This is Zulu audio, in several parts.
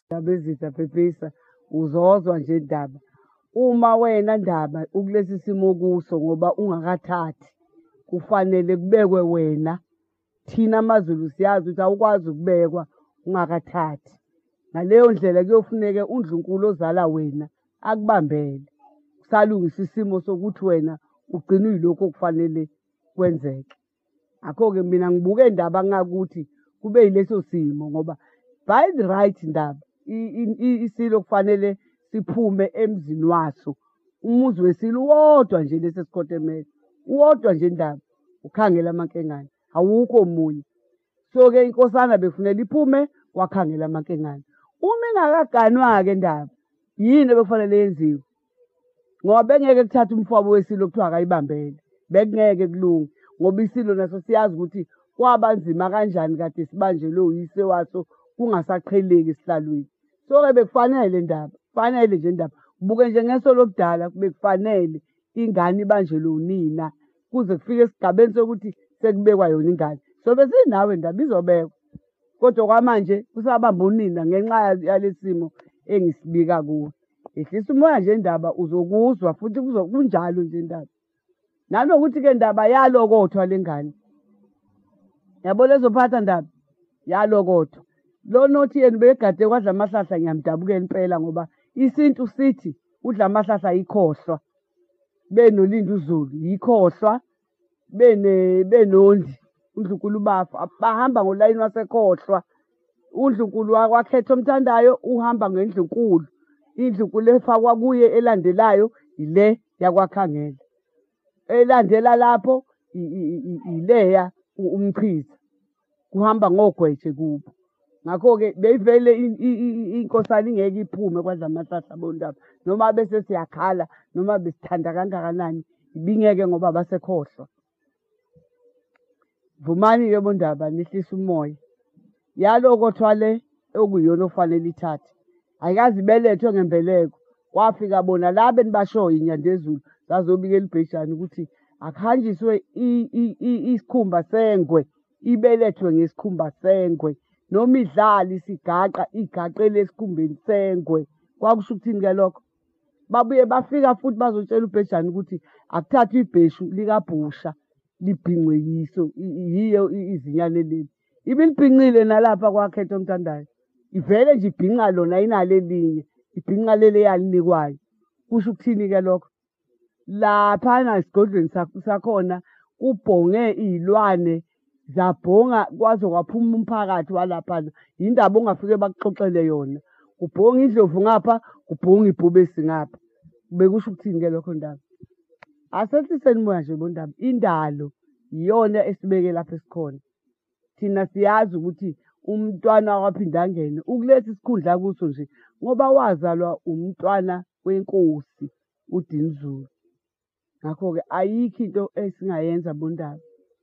Ndaba ezitha phephisa uzozwa nje Ndaba. Uma wena Ndaba ukulesi simo kuso ngoba ungakathathi, kufanele kubekwe wena. Thina amaZulu siyazi ukuthi awukwazi ukubekwa ungakathathi. Ngaleyo ndlela kuyofuneke uNdlunkulu ozala wena akubambele. Kusalungisa isimo sokuthi wena ugcine uyilokhu okufanele kwenzeke. Ngakho-ke mina ngibuke Ndaba ngakuthi kube yileso simo ngoba by the right Ndaba isilo kufanele siphume emzini waso. Umuzi wesilo wodwa nje lesi esikhothemele. Uwodwa nje Ndaba ukhangela amankengane. Awukho omunye. So-ke inkosana bekufanele iphume wakhangela amankengane. Uma ingakaganwa-ke Ndaba, yini ebekufanele yenziwe? Ngoba bengeke kuthathe umfwabo wesilo kuthiwa akayibambele. Bekungeke kulunge. Ngoba isilo naso siyazi ukuthi kwaba nzima kanjani kade sibanjelwe uyise waso kungasaqheleki esihlalweni. So-ke bekufanele Ndaba, kufanele nje Ndaba. Ubuke nje ngeso lokudala bekufanele ingane ibanjelwe unina kuze kufike esigabeni sokuthi sekubekwa yona ingane. Sobe sinawe Ndaba izobekwa. Kodwa kwamanje usabamba unina ngenxa yalesi simo engisibika kuwe. Ehlisa umoya nje Ndaba uzokuzwa futhi kunjalo nje Ndaba. Nanokuthi-ke Ndaba yalokothwa le ngane. Yabo lezophatha Ndaba yalokothwa. Lo nothi yena begade kwadla amahlahla ngiyamdabukela impela ngoba isintu sithi udla amahlahla ayikhohlwa. Benolinda uZulu yikhohlwa. Benondi uNdlunkulu bahamba ngolayini wasekhohlwa. uNdlunkulu wakhetha omthandayo uhamba ngendlunkulu. Indlunkulu efakwa kuye elandelayo ile yakwakhangela. Elandela lapho ileya umchiza. Kuhamba ngogwetshe kubo. Ngakho-ke beyivele inkosana ingeke iphume kwadla amahlahla boNdaba. Noma bese siyakhala noma besithanda kangakanani ibingeke ngoba basekhohlwa. Vumani-ke boNdaba nihlise umoya. Yalokothwa le okuyiyona ofanele ithathe. Ayikaze ibelethwe ngembeleko. Kwafika bona la benibashoyo iNyandezulu zazobikela uBhejane ukuthi akuhanjiswe isikhumba sengwe. Ibelethwe ngesikhumba sengwe. Noma idlala isigaqa igaqele esikhumbeni sengwe. Kwakusho ukuthini-ke lokho? Babuye bafika futhi bazotshela uBhejane ukuthi akuthathwe ibheshu likabhusha libhinqwe yiyo izinyane leli. Ibilibhinqile nalapha kwakhethwa omthandayo. Ivele nje ibhinqa lona inalo elinye. Ibhinqa leli eyalinikwayo. Kusho ukuthini-ke lokho? Laphana esigodlweni sakhona kubhonge iy'lwane zabhonga kwaze kwaphuma umphakathi walaphana. Yindaba ongafike bakuxoxele yona. Kubhonga indlovu ngapha, kubhonga ibhubesi ngapha. Bekusho ukuthini-ke lokho Ndaba? Asehliseni umoya nje boNdaba. Indalo iyona esibeke lapha esikhona. Thina siyazi ukuthi umntwana waphinde angene ukuletha isikhundla kuso nje ngoba wazalwa umntwana wenkosi uDinizulu. Ngakho-ke ayikho into esingayenza boNdaba.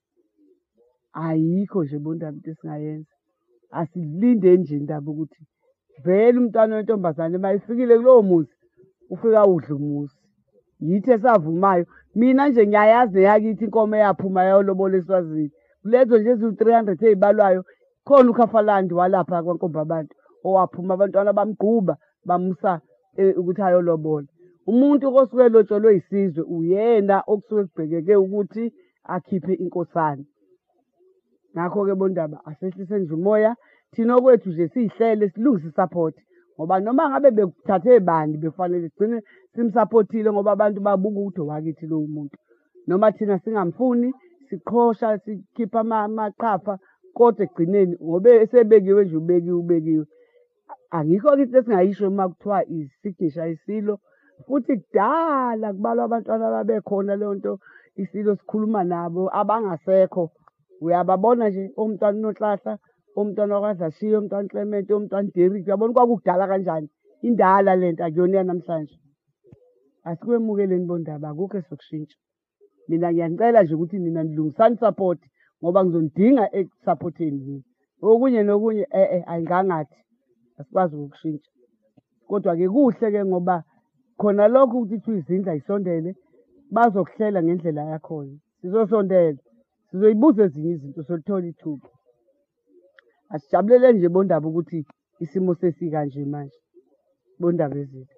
Ayikho nje boNdaba into esingayenza. Asilindeni nje Ndaba ukuthi vele umntwana wentombazane mayifikile kulowo muzi ufika udla umuzi. Yithi esavumayo. Mina nje ngiyayazi neyakithi inkomo eyaphuma yayolobola eSwazini. Kulezo nje eziwu-300 ey'balwayo khona uKhafalandi walapha kwaNkombabantu owaphuma abantwana bamgquba bamusa ukuthi ayolobola. Umuntu osuke elotsholwe yisizwe uyena okusuke kubhekeke ukuthi akhiphe inkosana. Ngakho-ke boNdaba asehliseni nje umoya. Thina okwethu nje siyihlele silungise isaphothi. Ngoba noma ngabe bekuthathe bani befanele sigcine simsaphothile ngoba abantu babuka ukuthi owakithi lowo muntu. Noma thina singamfuni siqhosha sikhipha amaqhafa kodwa ekugcineni ngoba esebekiwe nje ubekiwe. Angikho-ke into esingayisho uma kuthiwa isignisha isilo. Futhi kudala kubalwa abantwana ababekhona leyo nto isilo sikhuluma nabo abangasekho. Uyababona nje omntwana uNonhlahla, omntwana wakwaDlashiya, omntwana Clement, omntwana Derrick. Uyabona kwakudala kanjani? Indala lento akuyona yanamhlanje. Asikwemukeleni boNdaba akukho esokushintsha. Mina ngiyanicela nje ukuthi nina nilungisani support ngoba ngizonidinga ekusaphotheni yini. Okunye nokunye ayingangathi asikwazi ukukushintsha. Kodwa-ke kuhle-ke ngoba khona lokho ukuthi kuthiwa izindlu ayisondele bazokuhlela ngendlela yakhona. Sizosondela. Sizoyibuza ezinye izinto solithola ithuba. Asijabuleleni nje boNdaba ukuthi isimo sesikanje manje. Bondaba ezitha.